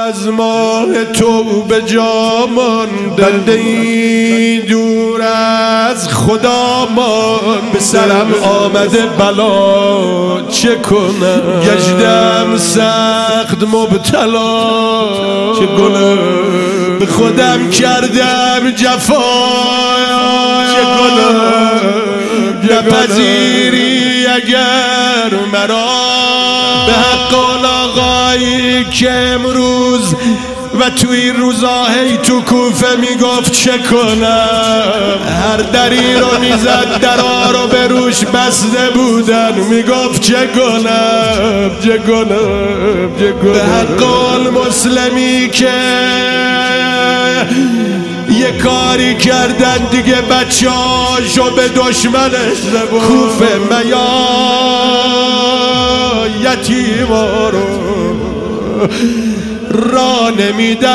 از ماه تو به جا مانده ای دور از خدا ماند. به سرم آمده بلا چه کنم، گشتم سخت مبتلا چه کنم، به خودم کردم جفا چه کنم، نپذیری اگر مرا به حق آقایی که امروز و تو این روزا هی تو کوفه میگفت چه کنم، هر دری رو میزد درا رو به روش بسته بودن، میگفت چه کنم چه کنم چه کنم. به حق المسلمی که یه کاری کردن دیگه بچه هاشو به دشمنش زبون، کوفه میا یتیما رو را نمیدن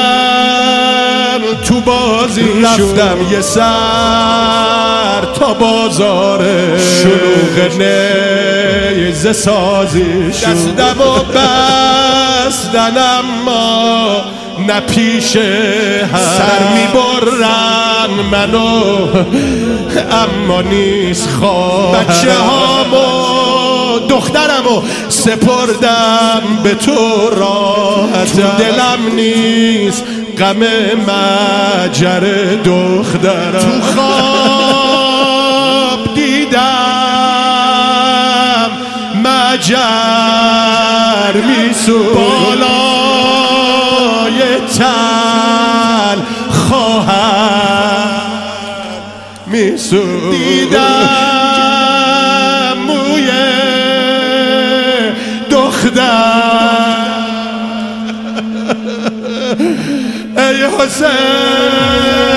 تو بازی. رفتم یه سر تا بازار شلوغ نیزه سازی، دستم و بستن اما نپیش هم، سر میبرن منو اما نیست خواه، بچه هامو دخترمو سپردم به تو راحتم، تو دلم نیست غم مجر دخترم، تو خواب دیدم مجر میسو بالای تل خواهر میسو، دیدم موی دختر ای حسین